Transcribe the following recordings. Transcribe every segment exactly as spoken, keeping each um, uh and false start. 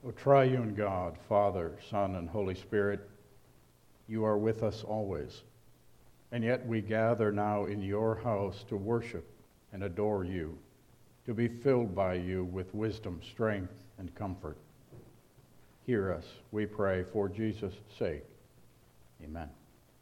O triune God, Father, Son, and Holy Spirit, you are with us always, and yet we gather now in your house to worship and adore you, to be filled by you with wisdom, strength, and comfort. Hear us, we pray, for Jesus' sake. Amen.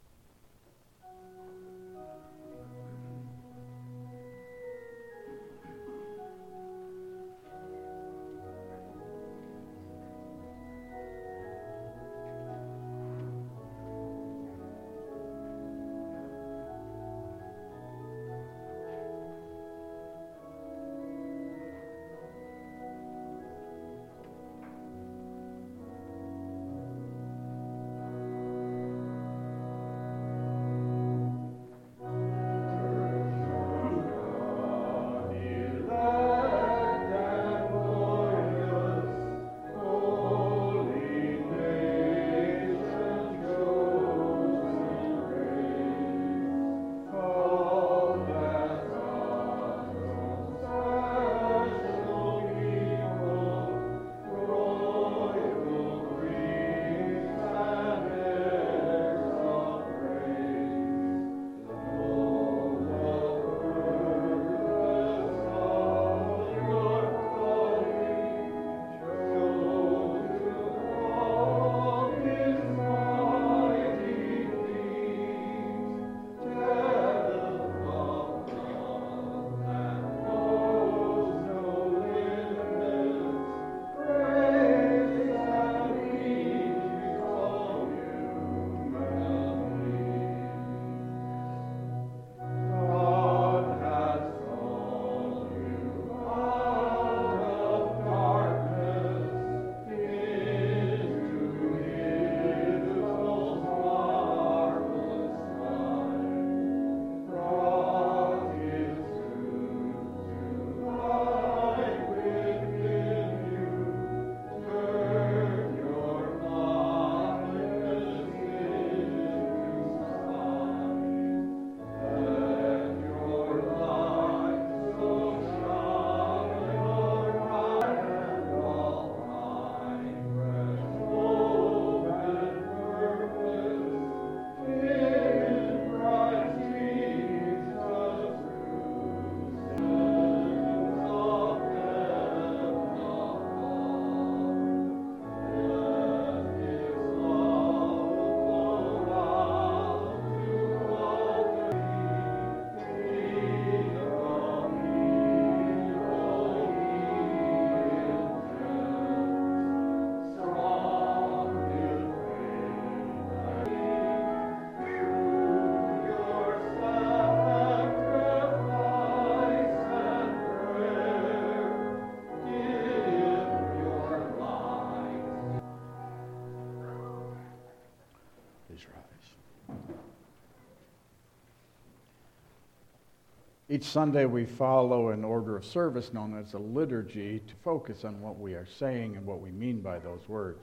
Each Sunday we follow an order of service known as a liturgy to focus on what we are saying and what we mean by those words.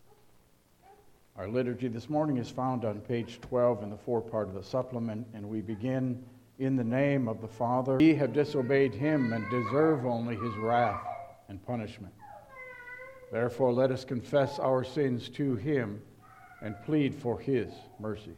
Our liturgy this morning is found on page twelve in the forepart of the supplement, and we begin, "In the name of the Father, ye have disobeyed him and deserve only his wrath and punishment. Therefore let us confess our sins to him and plead for his mercy.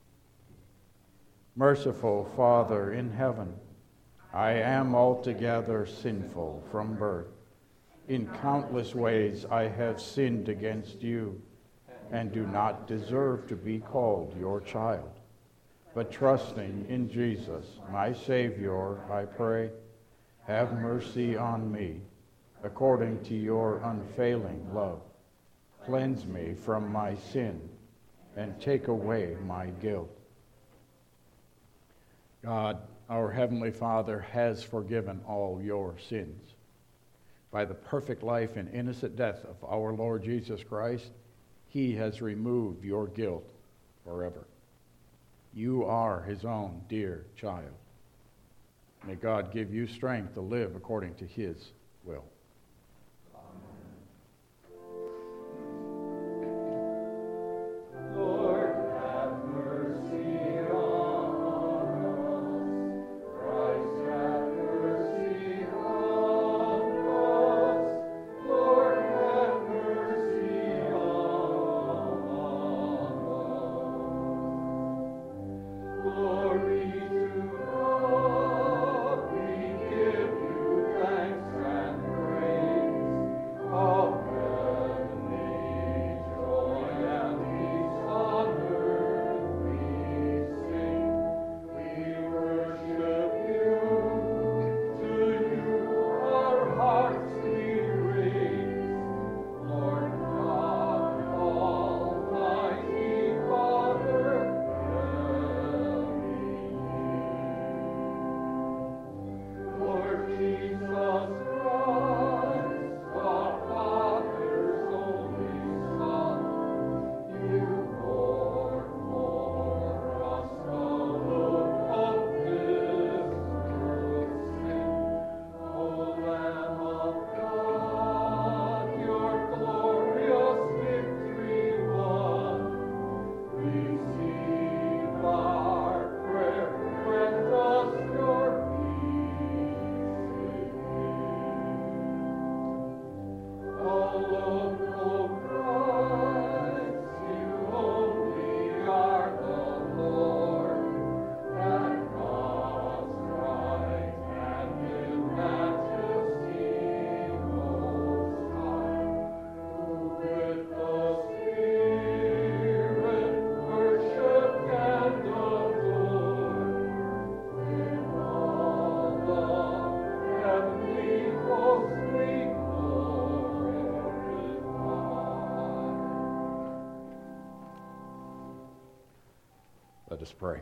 Merciful Father in heaven, I am altogether sinful from birth. In countless ways I have sinned against you and do not deserve to be called your child. But trusting in Jesus, my Savior, I pray, have mercy on me according to your unfailing love. Cleanse me from my sin and take away my guilt." God, our Heavenly Father, has forgiven all your sins. By the perfect life and innocent death of our Lord Jesus Christ, he has removed your guilt forever. You are his own dear child. May God give you strength to live according to his will. Mercy pray.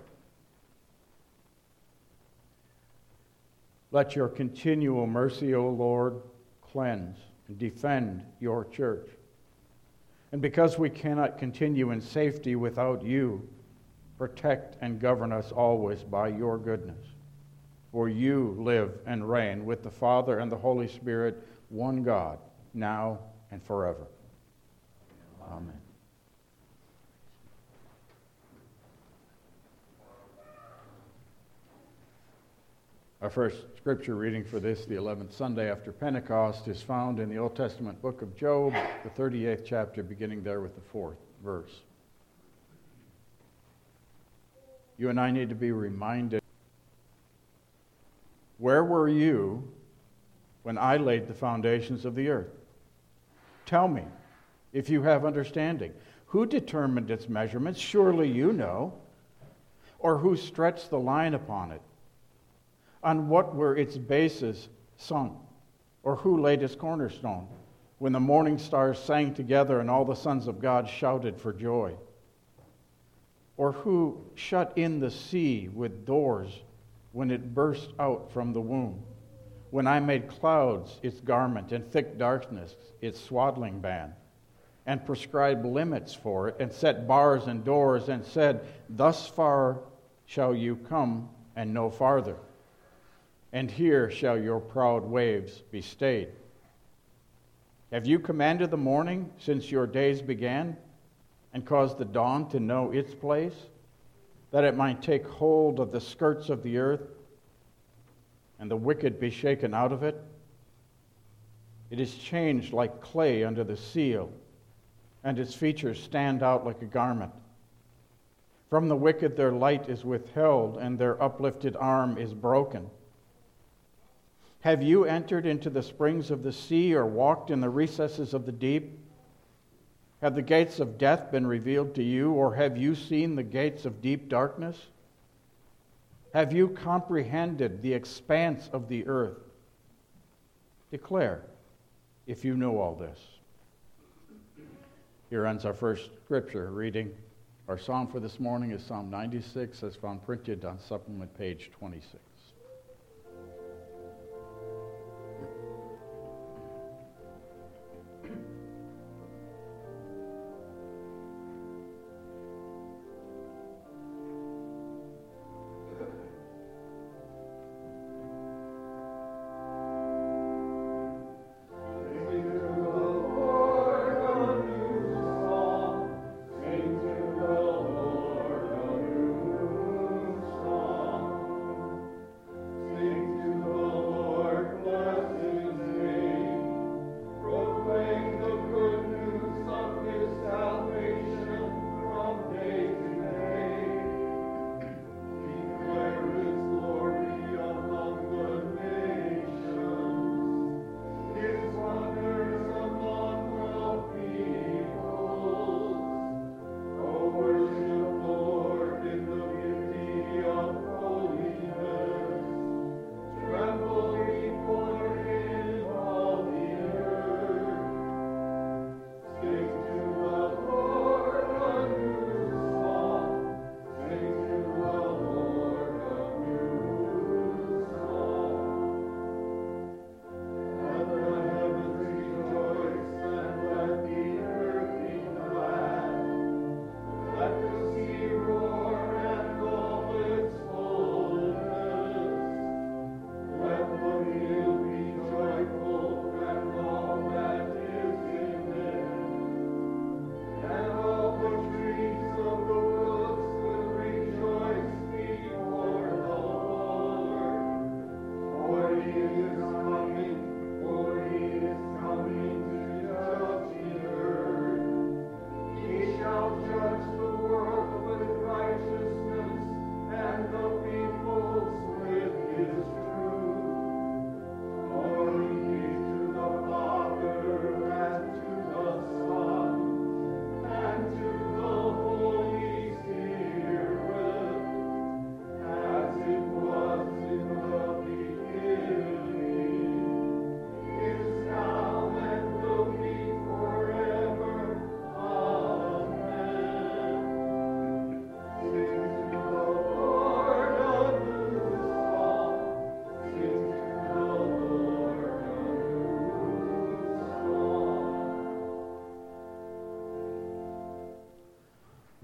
Let your continual mercy, O Lord, cleanse and defend your church. And because we cannot continue in safety without you, protect and govern us always by your goodness. For you live and reign with the Father and the Holy Spirit, one God, now and forever. Amen. Our first scripture reading for this, the eleventh Sunday after Pentecost, is found in the Old Testament book of Job, the thirty-eighth chapter, beginning there with the fourth verse. You and I need to be reminded, where were you when I laid the foundations of the earth? Tell me, if you have understanding. Who determined its measurements? Surely you know. Or who stretched the line upon it? On what were its bases sunk? Or who laid its cornerstone? When the morning stars sang together and all the sons of God shouted for joy? Or who shut in the sea with doors when it burst out from the womb? When I made clouds its garment and thick darkness its swaddling band, and prescribed limits for it, and set bars and doors, and said, thus far shall you come and no farther, and here shall your proud waves be stayed. Have you commanded the morning since your days began, and caused the dawn to know its place, that it might take hold of the skirts of the earth, and the wicked be shaken out of it? It is changed like clay under the seal, and its features stand out like a garment. From the wicked their light is withheld, and their uplifted arm is broken. Have you entered into the springs of the sea, or walked in the recesses of the deep? Have the gates of death been revealed to you, or have you seen the gates of deep darkness? Have you comprehended the expanse of the earth? Declare, if you know all this. Here ends our first scripture reading. Our psalm for this morning is Psalm ninety-six, as found printed on supplement page twenty-six.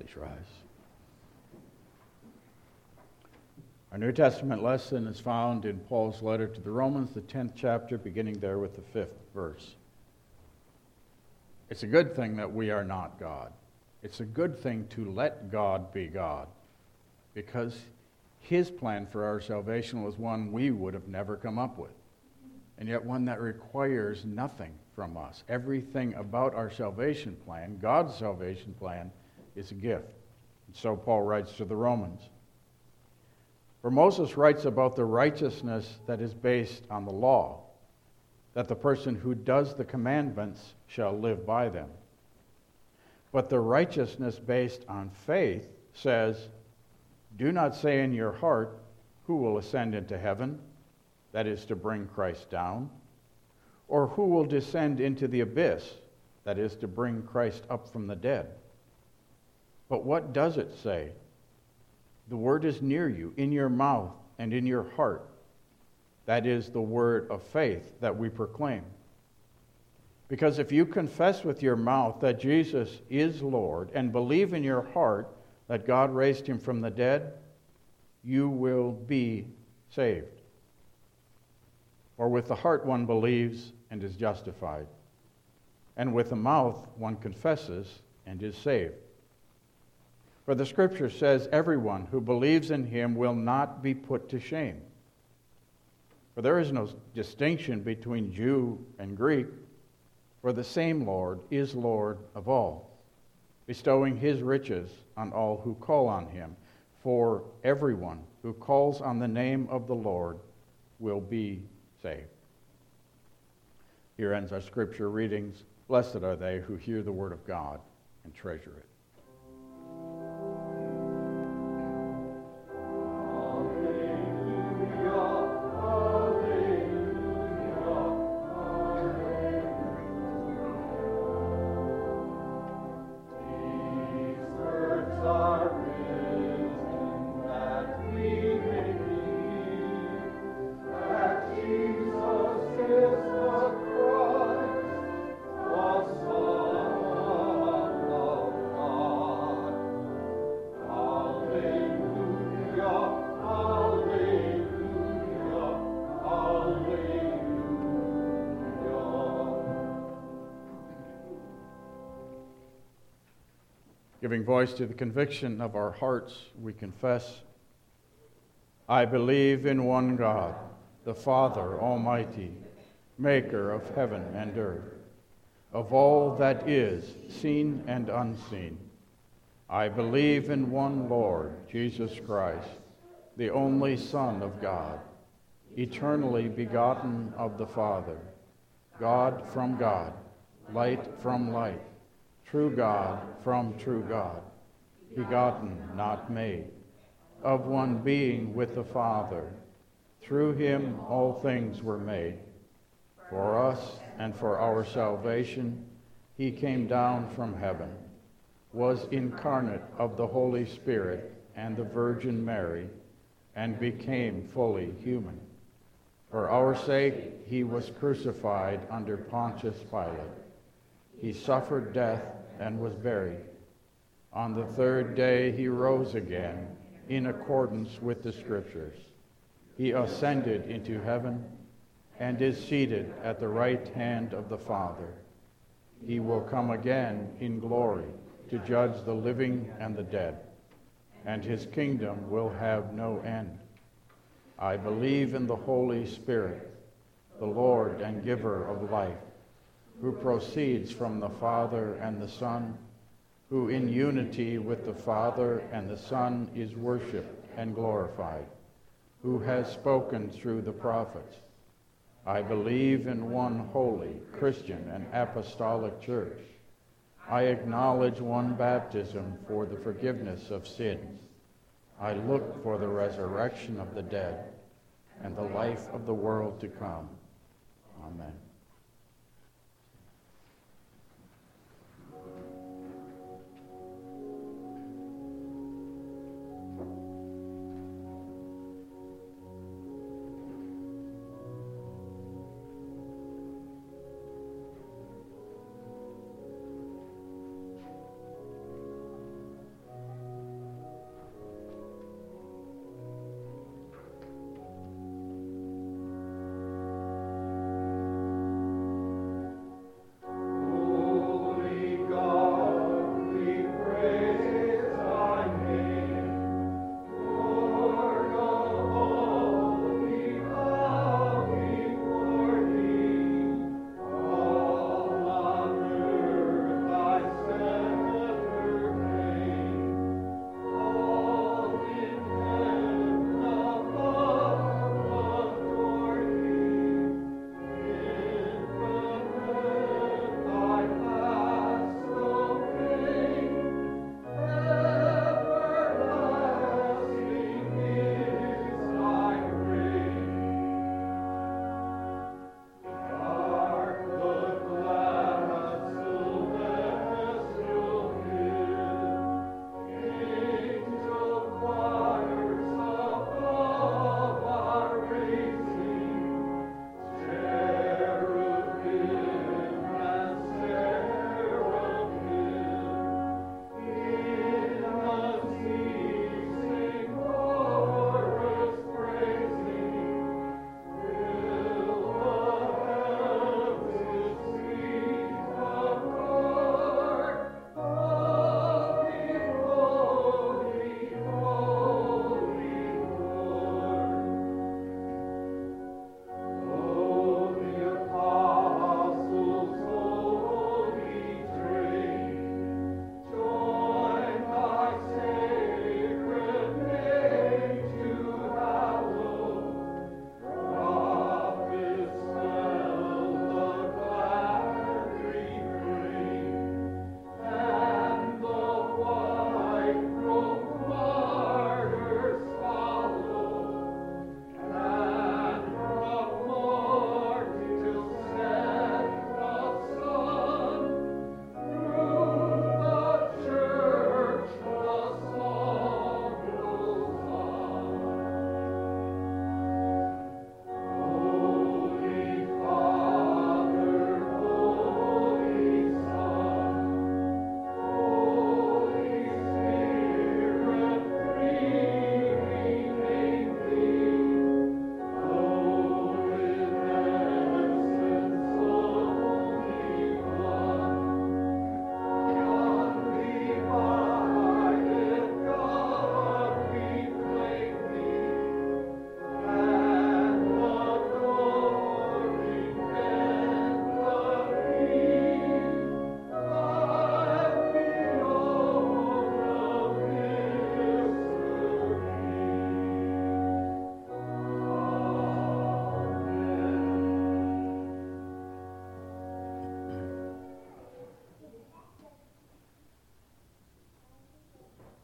Please rise. Our New Testament lesson is found in Paul's letter to the Romans, the tenth chapter, beginning there with the fifth verse. It's a good thing that we are not God. It's a good thing to let God be God, because his plan for our salvation was one we would have never come up with, and yet one that requires nothing from us. Everything about our salvation plan, God's salvation plan, is a gift. And so Paul writes to the Romans. For Moses writes about the righteousness that is based on the law, that the person who does the commandments shall live by them. But the righteousness based on faith says, do not say in your heart, who will ascend into heaven, that is to bring Christ down, or who will descend into the abyss, that is to bring Christ up from the dead. But what does it say? The word is near you, in your mouth and in your heart. That is the word of faith that we proclaim. Because if you confess with your mouth that Jesus is Lord and believe in your heart that God raised him from the dead, you will be saved. For with the heart one believes and is justified, and with the mouth one confesses and is saved. For the Scripture says, everyone who believes in him will not be put to shame. For there is no distinction between Jew and Greek, for the same Lord is Lord of all, bestowing his riches on all who call on him. For everyone who calls on the name of the Lord will be saved. Here ends our Scripture readings. Blessed are they who hear the word of God and treasure it. Giving voice to the conviction of our hearts, we confess, I believe in one God, the Father Almighty, maker of heaven and earth, of all that is seen and unseen. I believe in one Lord, Jesus Christ, the only Son of God, eternally begotten of the Father, God from God, light from light, true God from true God, begotten, not made, of one being with the Father. Through him all things were made. For us and for our salvation, he came down from heaven, was incarnate of the Holy Spirit and the Virgin Mary, and became fully human. For our sake, he was crucified under Pontius Pilate. He suffered death and was buried. On the third day he rose again in accordance with the Scriptures. He ascended into heaven and is seated at the right hand of the Father. He will come again in glory to judge the living and the dead, and his kingdom will have no end. I believe in the Holy Spirit, the Lord and giver of life, who proceeds from the Father and the Son, who in unity with the Father and the Son is worshipped and glorified, who has spoken through the prophets. I believe in one holy, Christian, and apostolic church. I acknowledge one baptism for the forgiveness of sins. I look for the resurrection of the dead and the life of the world to come. Amen.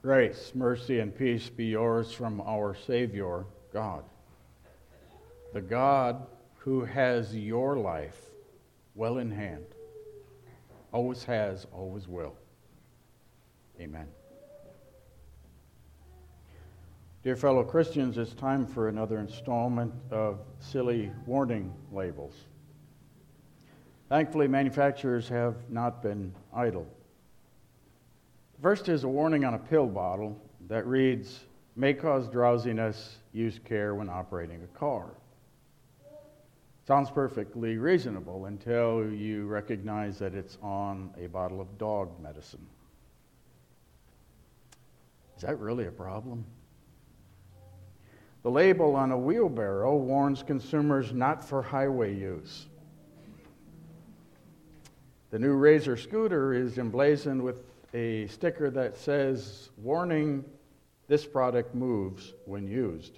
Grace, mercy, and peace be yours from our Savior, God. The God who has your life well in hand, always has, always will. Amen. Dear fellow Christians, it's time for another installment of silly warning labels. Thankfully, manufacturers have not been idle. First is a warning on a pill bottle that reads, "May cause drowsiness, use care when operating a car." Sounds perfectly reasonable until you recognize that it's on a bottle of dog medicine. Is that really a problem? The label on a wheelbarrow warns consumers not for highway use. The new Razor scooter is emblazoned with a sticker that says, "Warning, this product moves when used."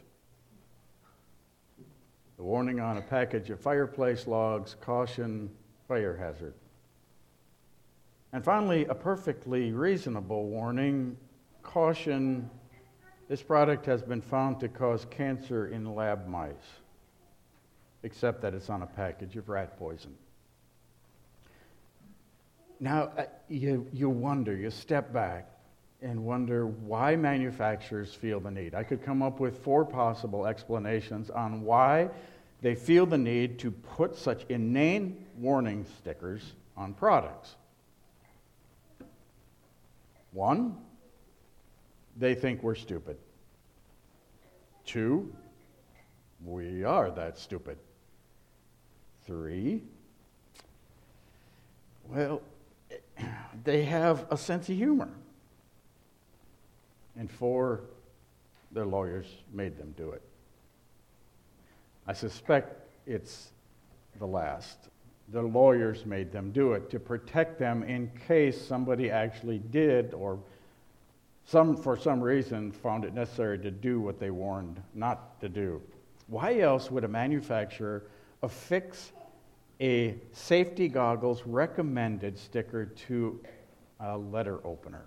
The warning on a package of fireplace logs, "Caution, fire hazard." And finally, a perfectly reasonable warning, "Caution, this product has been found to cause cancer in lab mice," except that it's on a package of rat poison. Now, uh, you, you wonder, you step back and wonder why manufacturers feel the need. I could come up with four possible explanations on why they feel the need to put such inane warning stickers on products. One, they think we're stupid. Two, we are that stupid. Three, well, they have a sense of humor. And four, their lawyers made them do it. I suspect it's the last. The lawyers made them do it to protect them in case somebody actually did or some, for some reason, found it necessary to do what they warned not to do. Why else would a manufacturer affix a safety goggles recommended sticker to a letter opener?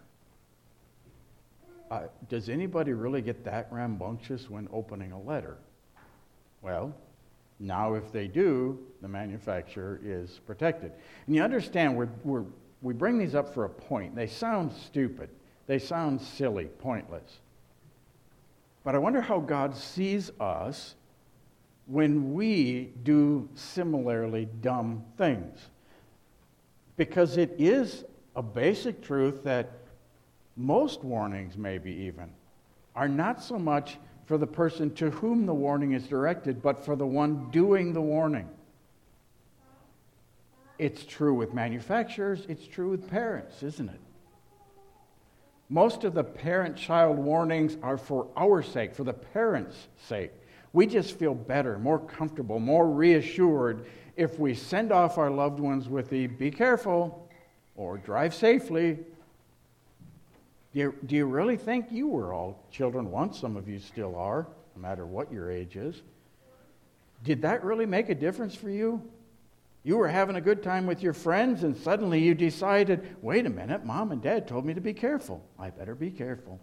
Uh, does anybody really get that rambunctious when opening a letter? Well, now if they do, the manufacturer is protected. And you understand, we're, we're, we bring these up for a point. They sound stupid. They sound silly, pointless. But I wonder how God sees us when we do similarly dumb things. Because it is a basic truth that most warnings, maybe even, are not so much for the person to whom the warning is directed, but for the one doing the warning. It's true with manufacturers, it's true with parents, isn't it? Most of the parent-child warnings are for our sake, for the parents' sake. We just feel better, more comfortable, more reassured if we send off our loved ones with the "be careful" or "drive safely." Do you, do you really think you were all children once? Some of you still are, no matter what your age is. Did that really make a difference for you? You were having a good time with your friends and suddenly you decided, wait a minute, Mom and Dad told me to be careful. I better be careful.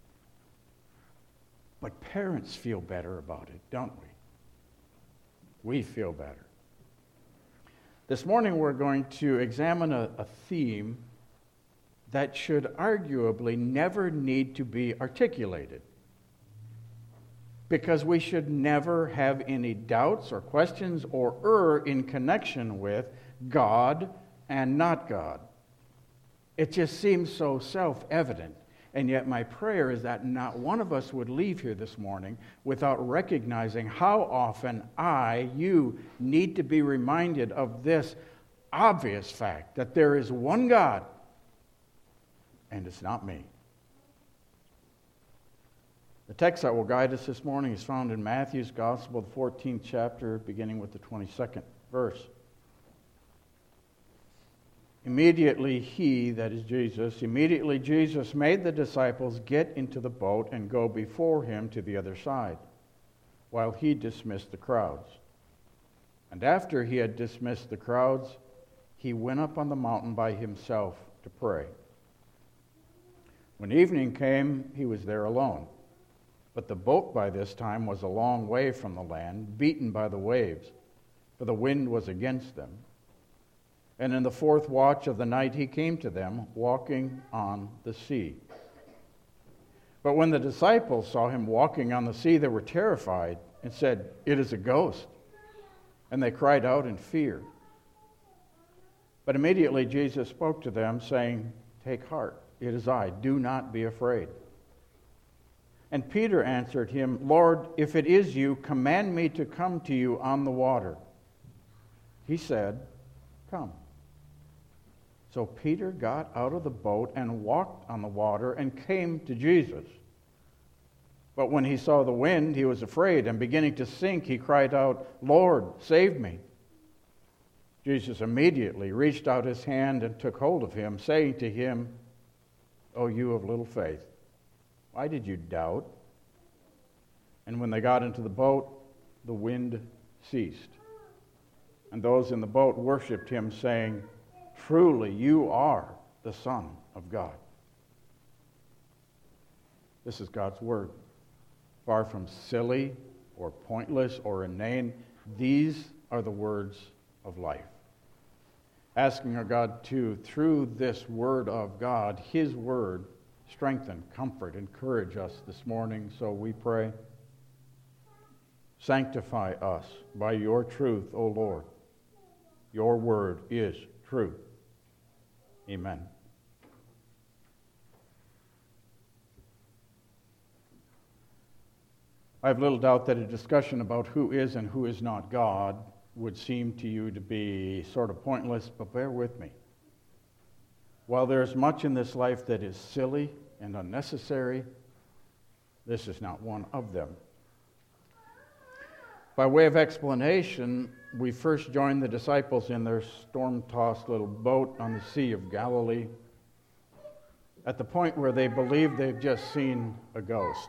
But parents feel better about it, don't we? We feel better. This morning we're going to examine a, a theme that should arguably never need to be articulated, because we should never have any doubts or questions or err in connection with God and not God. It just seems so self-evident. And yet my prayer is that not one of us would leave here this morning without recognizing how often I, you, need to be reminded of this obvious fact, that there is one God, and it's not me. The text that will guide us this morning is found in Matthew's Gospel, the fourteenth chapter, beginning with the twenty-second verse. Immediately he, that is Jesus, immediately Jesus made the disciples get into the boat and go before him to the other side, while he dismissed the crowds. And after he had dismissed the crowds, he went up on the mountain by himself to pray. When evening came, he was there alone. But the boat by this time was a long way from the land, beaten by the waves, for the wind was against them. And in the fourth watch of the night he came to them, walking on the sea. But when the disciples saw him walking on the sea, they were terrified and said, "It is a ghost." And they cried out in fear. But immediately Jesus spoke to them, saying, "Take heart, it is I, do not be afraid." And Peter answered him, "Lord, if it is you, command me to come to you on the water." He said, "Come." So Peter got out of the boat and walked on the water and came to Jesus. But when he saw the wind, he was afraid, and beginning to sink, he cried out, "Lord, save me." Jesus immediately reached out his hand and took hold of him, saying to him, "O you of little faith, why did you doubt?" And when they got into the boat, the wind ceased. And those in the boat worshipped him, saying, "Truly you are the Son of God." This is God's word. Far from silly or pointless or inane, these are the words of life. Asking our God to, through this word of God, his word, strengthen, comfort, encourage us this morning. So we pray. Sanctify us by your truth, O Lord. Your word is truth. Amen. I have little doubt that a discussion about who is and who is not God would seem to you to be sort of pointless, but bear with me. While there is much in this life that is silly and unnecessary, this is not one of them. By way of explanation, we first join the disciples in their storm-tossed little boat on the Sea of Galilee at the point where they believe they've just seen a ghost.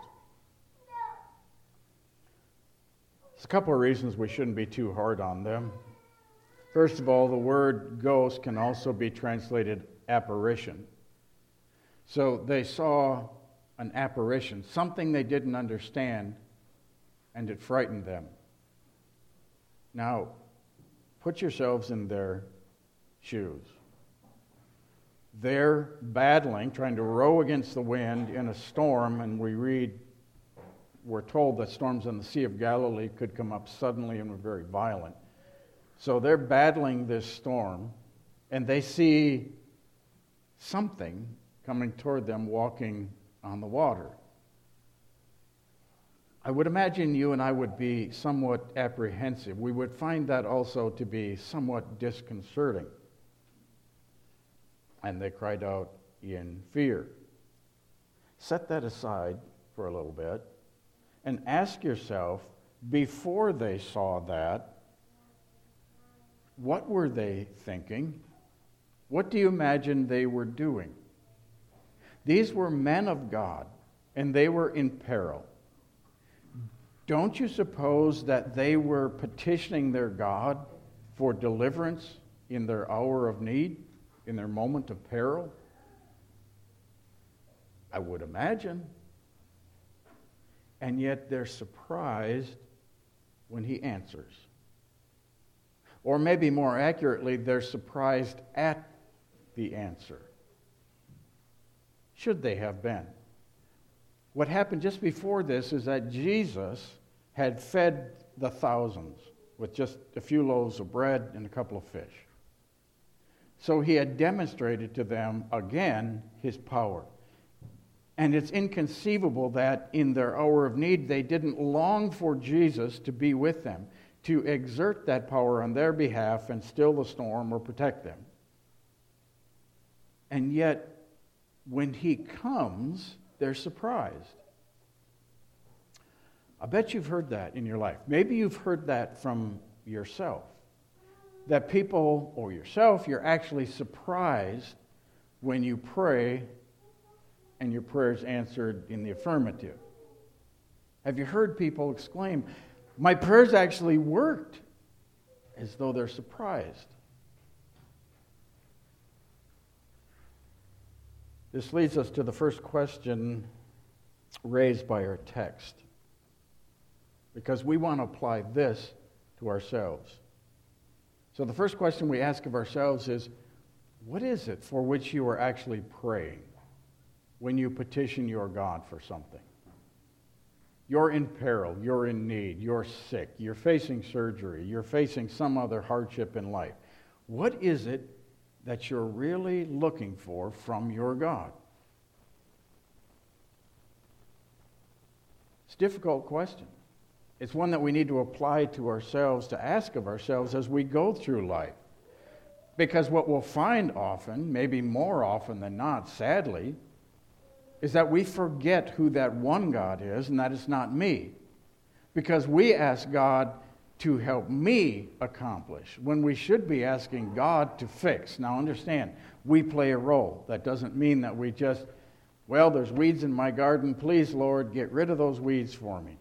There's a couple of reasons we shouldn't be too hard on them. First of all, the word ghost can also be translated apparition. So they saw an apparition, something they didn't understand, and it frightened them. Now, put yourselves in their shoes. They're battling, trying to row against the wind in a storm, and we read, we're told that storms on the Sea of Galilee could come up suddenly and were very violent. So they're battling this storm, and they see something coming toward them walking on the water. I would imagine you and I would be somewhat apprehensive. We would find that also to be somewhat disconcerting. And they cried out in fear. Set that aside for a little bit and ask yourself, before they saw that, what were they thinking? What do you imagine they were doing? These were men of God, and they were in peril. Don't you suppose that they were petitioning their God for deliverance in their hour of need, in their moment of peril? I would imagine. And yet they're surprised when he answers. Or maybe more accurately, they're surprised at the answer. Should they have been? What happened just before this is that Jesus had fed the thousands with just a few loaves of bread and a couple of fish. So he had demonstrated to them again his power. And it's inconceivable that in their hour of need they didn't long for Jesus to be with them, to exert that power on their behalf and still the storm or protect them. And yet, when he comes, they're surprised. I bet you've heard that in your life. Maybe you've heard that from yourself. That people, or yourself, you're actually surprised when you pray and your prayer is answered in the affirmative. Have you heard people exclaim, "My prayers actually worked," as though they're surprised? This leads us to the first question raised by our text, because we want to apply this to ourselves. So the first question we ask of ourselves is, what is it for which you are actually praying when you petition your God for something? You're in peril, you're in need, you're sick, you're facing surgery, you're facing some other hardship in life. What is it that you're really looking for from your God? It's a difficult question. It's one that we need to apply to ourselves, to ask of ourselves as we go through life. Because what we'll find often, maybe more often than not, sadly, is that we forget who that one God is, and that it's not me. Because we ask God to help me accomplish, when we should be asking God to fix. Now understand, we play a role. That doesn't mean that we just, well, there's weeds in my garden, please, Lord, get rid of those weeds for me.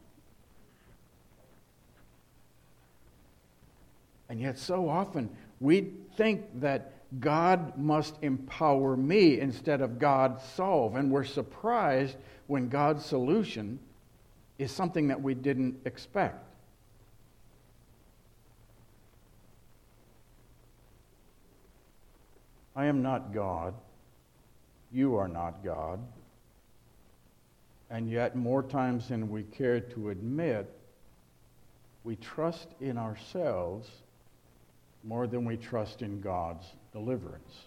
And yet so often we think that God must empower me instead of God solve. And we're surprised when God's solution is something that we didn't expect. I am not God. You are not God. And yet, more times than we care to admit, we trust in ourselves more than we trust in God's deliverance.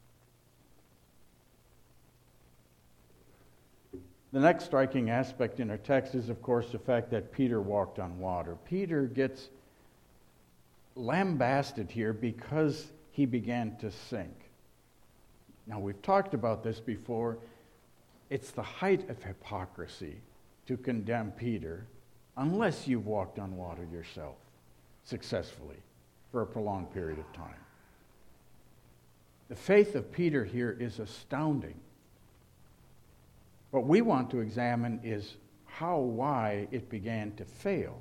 The next striking aspect in our text is, of course, the fact that Peter walked on water. Peter gets lambasted here because he began to sink. Now, we've talked about this before. It's the height of hypocrisy to condemn Peter unless you've walked on water yourself successfully for a prolonged period of time. The faith of Peter here is astounding. What we want to examine is how, why it began to fail.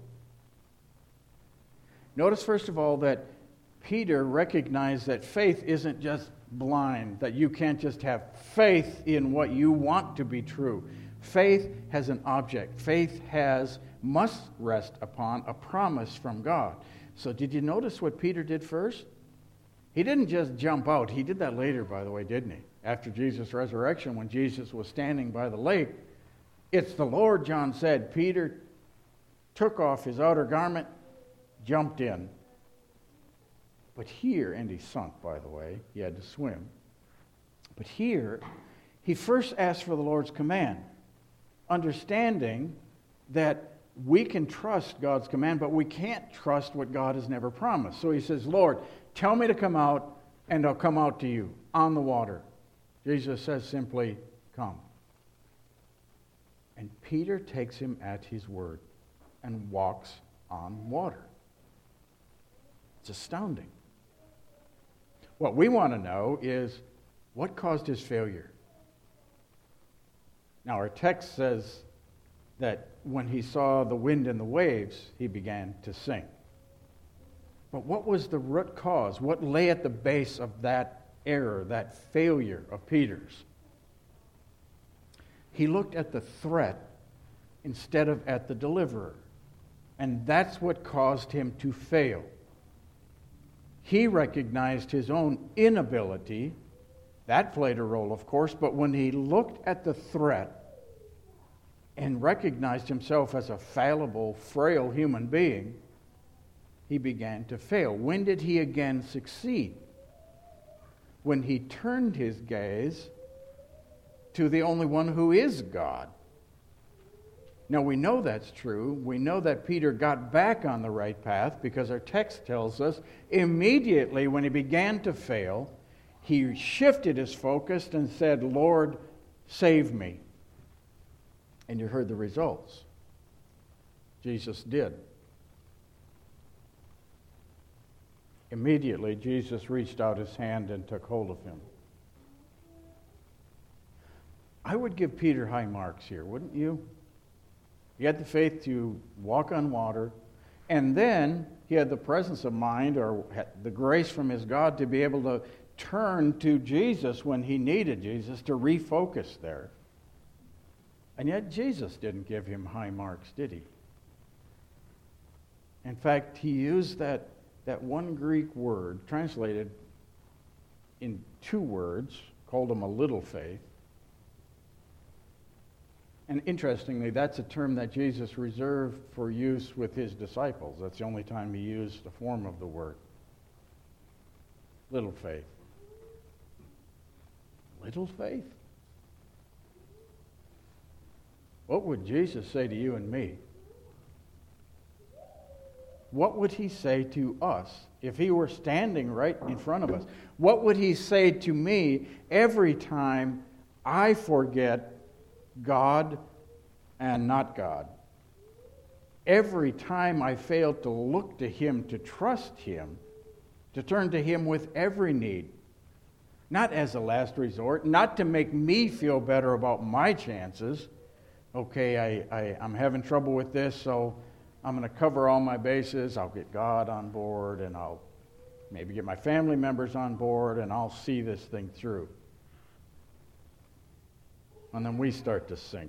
Notice, first of all, that Peter recognized that faith isn't just blind, that you can't just have faith in what you want to be true. Faith has an object. Faith has, must rest upon a promise from God. So did you notice what Peter did first? He didn't just jump out. He did that later, by the way, didn't he? After Jesus' resurrection, when Jesus was standing by the lake, it's the Lord, John said. Peter took off his outer garment, jumped in. But here, and he sunk, by the way, he had to swim. But here, he first asked for the Lord's command, understanding that we can trust God's command, but we can't trust what God has never promised. So he says, Lord, tell me to come out, and I'll come out to you on the water. Jesus says simply, come. And Peter takes him at his word and walks on water. It's astounding. What we want to know is, what caused his failure? Now, our text says that when he saw the wind and the waves, he began to sink. But what was the root cause? What lay at the base of that error, that failure of Peter's? He looked at the threat instead of at the deliverer. And that's what caused him to fail. He recognized his own inability. That played a role, of course, but when he looked at the threat and recognized himself as a fallible, frail human being, he began to fail. When did he again succeed? When he turned his gaze to the only one who is God. Now, we know that's true. We know that Peter got back on the right path because our text tells us immediately when he began to fail, he shifted his focus and said, Lord, save me. And you heard the results. Jesus did. Immediately, Jesus reached out his hand and took hold of him. I would give Peter high marks here, wouldn't you? He had the faith to walk on water, and then he had the presence of mind or the grace from his God to be able to turned to Jesus when he needed Jesus to refocus there. And yet Jesus didn't give him high marks, did he? In fact, he used that, that one Greek word, translated in two words, called him a little faith. And interestingly, that's a term that Jesus reserved for use with his disciples. That's the only time he used a form of the word. Little faith. Little faith? What would Jesus say to you and me? What would he say to us if he were standing right in front of us? What would he say to me every time I forget God and not God? Every time I fail to look to him, to trust him, to turn to him with every need, not as a last resort, not to make me feel better about my chances. Okay, I, I, I'm having trouble with this, so I'm going to cover all my bases. I'll get God on board, and I'll maybe get my family members on board, and I'll see this thing through. And then we start to sink.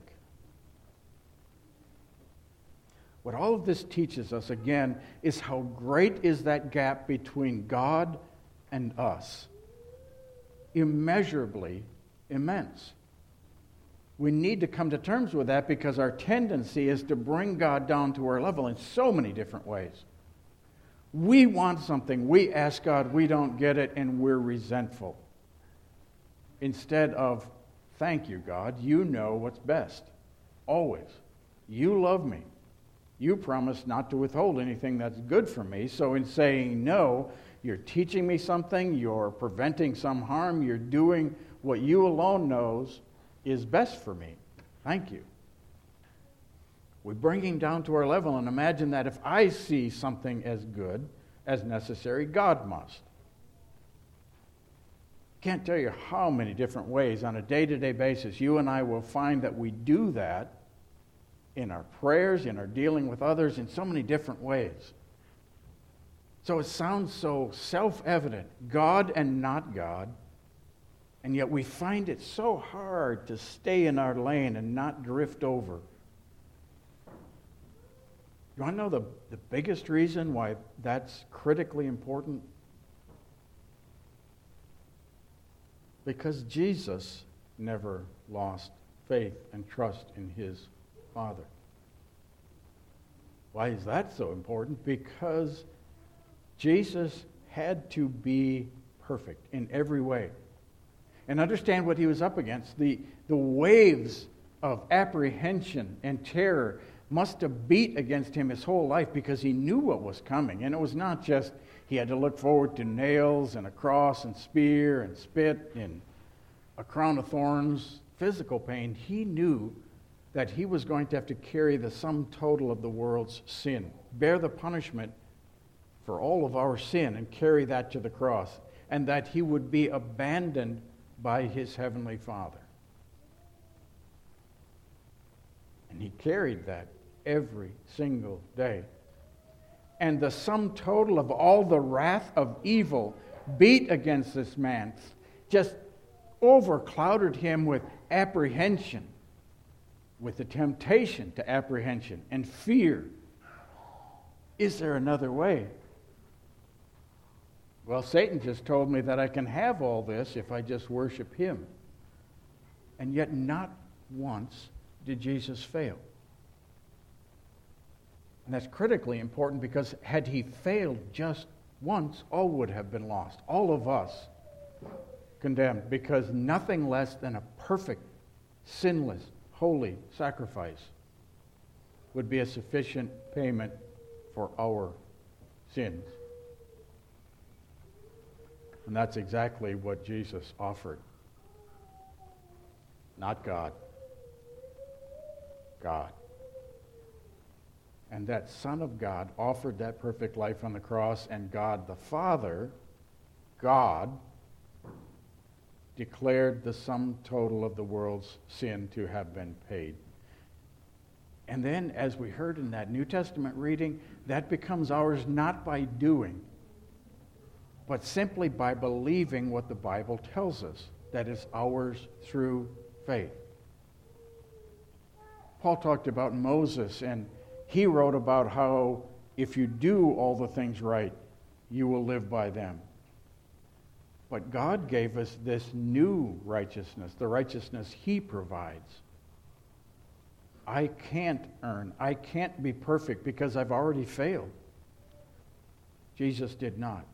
What all of this teaches us, again, is how great is that gap between God and us. Immeasurably immense. We need to come to terms with that because our tendency is to bring God down to our level in so many different ways. We want something, we ask God, we don't get it, and we're resentful. Instead of, thank you, God, you know what's best. Always. You love me. You promise not to withhold anything that's good for me, so in saying no, you're teaching me something, you're preventing some harm, you're doing what you alone knows is best for me. Thank you. We bring him down to our level and imagine that if I see something as good, as necessary, God must. Can't tell you how many different ways on a day-to-day basis you and I will find that we do that in our prayers, in our dealing with others, in so many different ways. So it sounds so self-evident, God and not God, and yet we find it so hard to stay in our lane and not drift over. You want to know the, the biggest reason why that's critically important? Because Jesus never lost faith and trust in his Father. Why is that so important? Because Jesus had to be perfect in every way. And understand what he was up against. The, the waves of apprehension and terror must have beat against him his whole life because he knew what was coming. And it was not just he had to look forward to nails and a cross and spear and spit and a crown of thorns, physical pain. He knew that he was going to have to carry the sum total of the world's sin, bear the punishment for all of our sin and carry that to the cross, and that he would be abandoned by his heavenly Father. And he carried that every single day. And the sum total of all the wrath of evil beat against this man just overclouded him with apprehension, with the temptation to apprehension and fear. Is there another way? Well, Satan just told me that I can have all this if I just worship him. And yet not once did Jesus fail. And that's critically important because had he failed just once, all would have been lost. All of us condemned, because nothing less than a perfect, sinless, holy sacrifice would be a sufficient payment for our sins. And that's exactly what Jesus offered. Not God. God. And that Son of God offered that perfect life on the cross, and God the Father, God, declared the sum total of the world's sin to have been paid. And then, as we heard in that New Testament reading, that becomes ours not by doing, but simply by believing what the Bible tells us, that is ours through faith. Paul talked about Moses, and he wrote about how if you do all the things right, you will live by them. But God gave us this new righteousness, the righteousness He provides. I can't earn, I can't be perfect because I've already failed. Jesus did not.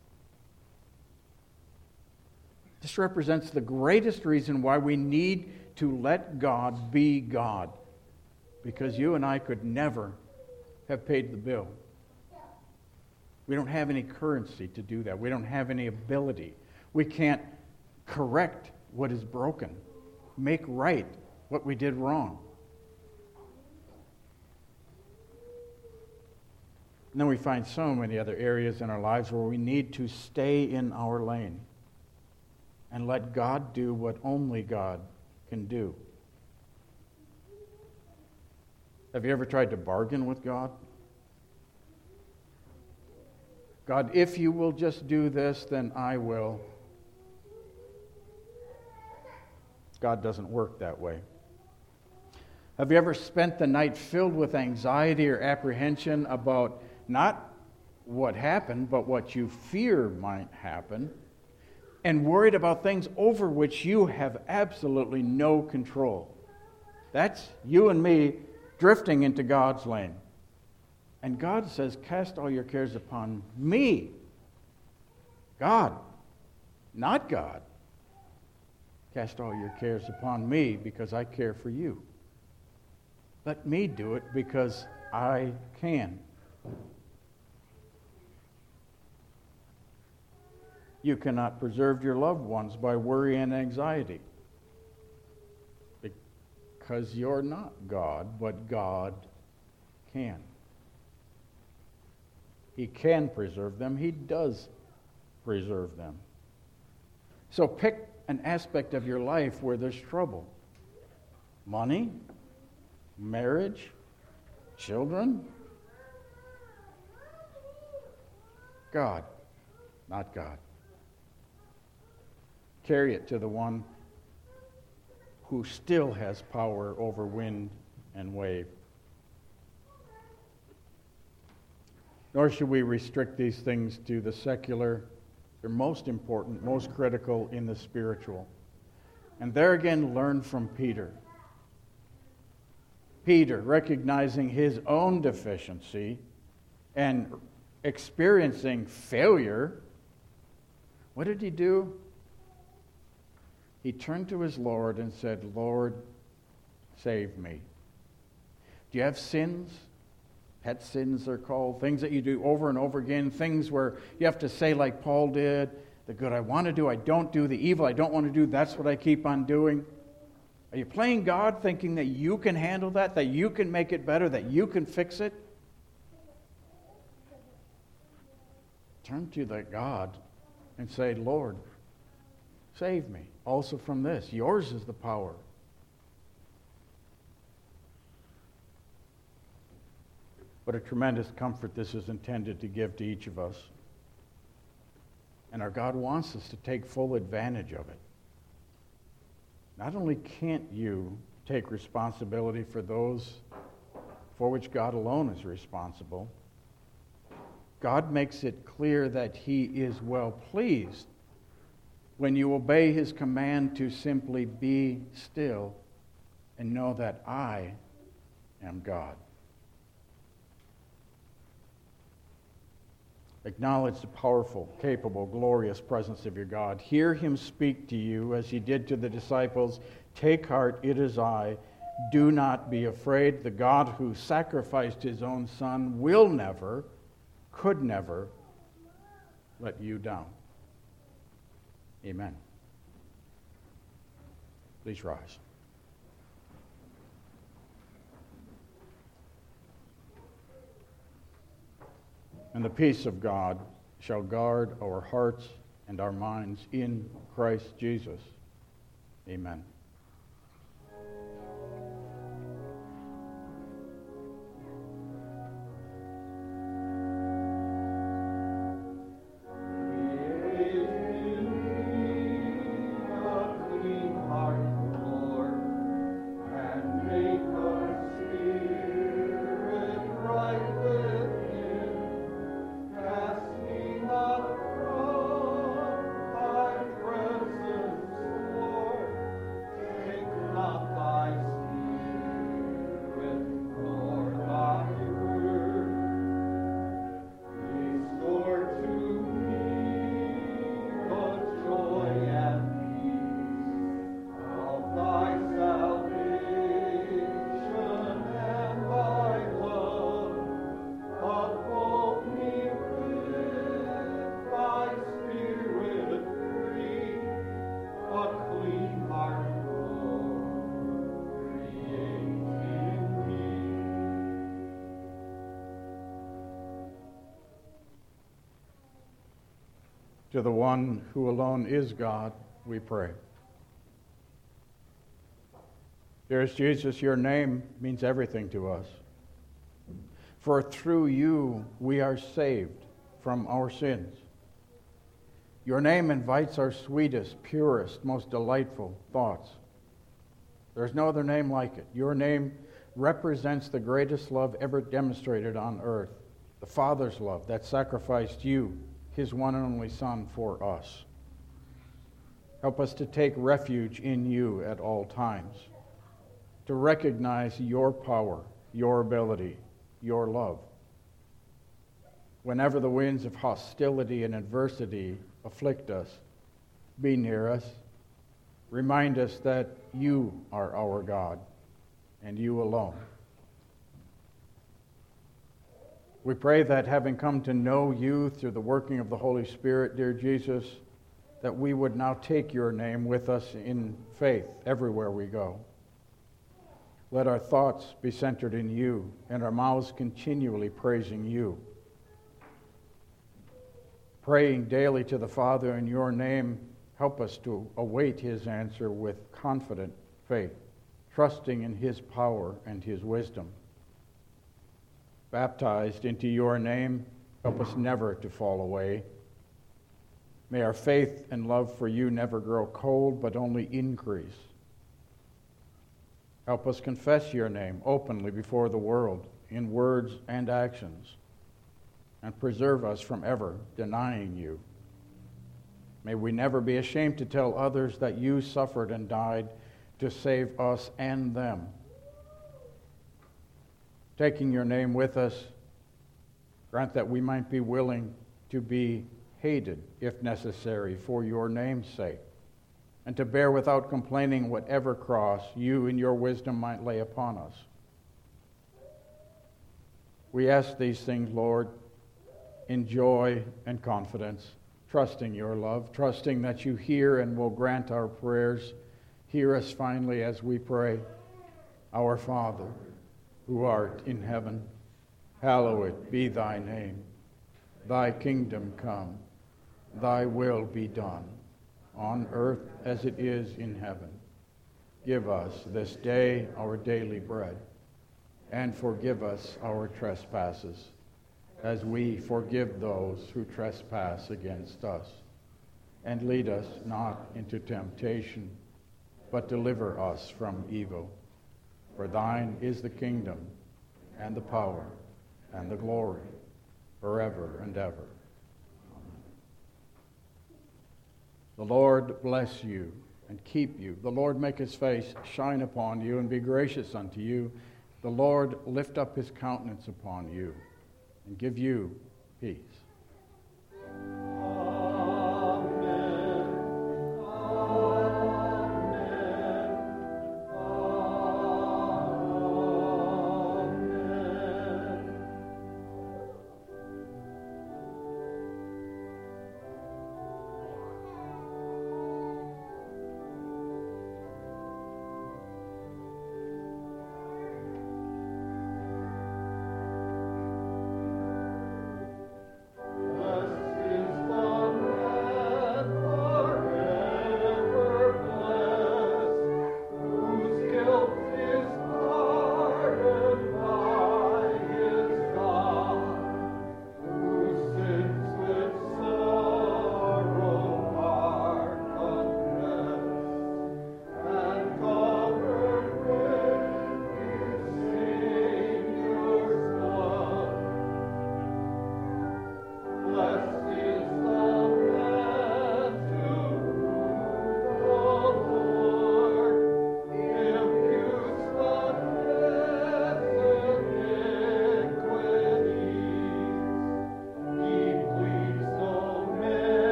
This represents the greatest reason why we need to let God be God, because you and I could never have paid the bill. We don't have any currency to do that. We don't have any ability. We can't correct what is broken, make right what we did wrong. And then we find so many other areas in our lives where we need to stay in our lane and let God do what only God can do. Have you ever tried to bargain with God? God, if you will just do this, then I will. God doesn't work that way. Have you ever spent the night filled with anxiety or apprehension about not what happened, but what you fear might happen, and worried about things over which you have absolutely no control? That's you and me drifting into God's lane. And God says, cast all your cares upon me. God, not God. Cast all your cares upon me because I care for you. Let me do it because I can. You cannot preserve your loved ones by worry and anxiety, because you're not God, but God can. He can preserve them. He does preserve them. So pick an aspect of your life where there's trouble. Money, marriage, children. God, not God. Carry it to the one who still has power over wind and wave. Nor should we restrict these things to the secular. They're most important, most critical in the spiritual. And there again, learn from Peter. Peter, recognizing his own deficiency and experiencing failure, what did he do? He turned to his Lord and said, Lord, save me. Do you have sins? Pet sins, they're called. Things that you do over and over again. Things where you have to say like Paul did, the good I want to do, I don't do. The evil I don't want to do, that's what I keep on doing. Are you playing God thinking that you can handle that, that you can make it better, that you can fix it? Turn to that God and say, Lord, save me also from this. Yours is the power. What a tremendous comfort this is intended to give to each of us. And our God wants us to take full advantage of it. Not only can't you take responsibility for those for which God alone is responsible, God makes it clear that He is well pleased when you obey His command to simply be still and know that I am God. Acknowledge the powerful, capable, glorious presence of your God. Hear Him speak to you as He did to the disciples. Take heart, it is I. Do not be afraid. The God who sacrificed His own Son will never, could never, let you down. Amen. Please rise. And the peace of God shall guard our hearts and our minds in Christ Jesus. Amen. We To the one who alone is God, we pray. Dearest Jesus, your name means everything to us. For through you we are saved from our sins. Your name invites our sweetest, purest, most delightful thoughts. There's no other name like it. Your name represents the greatest love ever demonstrated on earth, the Father's love that sacrificed you, his one and only Son, for us. Help us to take refuge in you at all times, to recognize your power, your ability, your love. Whenever the winds of hostility and adversity afflict us, be near us. Remind us that you are our God, and you alone. We pray that having come to know you through the working of the Holy Spirit, dear Jesus, that we would now take your name with us in faith everywhere we go. Let our thoughts be centered in you, and our mouths continually praising you. Praying daily to the Father in your name, help us to await his answer with confident faith, trusting in his power and his wisdom. Baptized into your name, help us never to fall away. May our faith and love for you never grow cold, but only increase. Help us confess your name openly before the world, in words and actions, and preserve us from ever denying you. May we never be ashamed to tell others that you suffered and died to save us and them. Taking your name with us, grant that we might be willing to be hated, if necessary, for your name's sake, and to bear without complaining whatever cross you in your wisdom might lay upon us. We ask these things, Lord, in joy and confidence, trusting your love, trusting that you hear and will grant our prayers. Hear us finally as we pray. Our Father, who art in heaven, hallowed be thy name. Thy kingdom come, thy will be done, on earth as it is in heaven. Give us this day our daily bread, and forgive us our trespasses, as we forgive those who trespass against us. And lead us not into temptation, but deliver us from evil. For thine is the kingdom, and the power, and the glory, forever and ever. Amen. The Lord bless you and keep you. The Lord make his face shine upon you and be gracious unto you. The Lord lift up his countenance upon you and give you peace.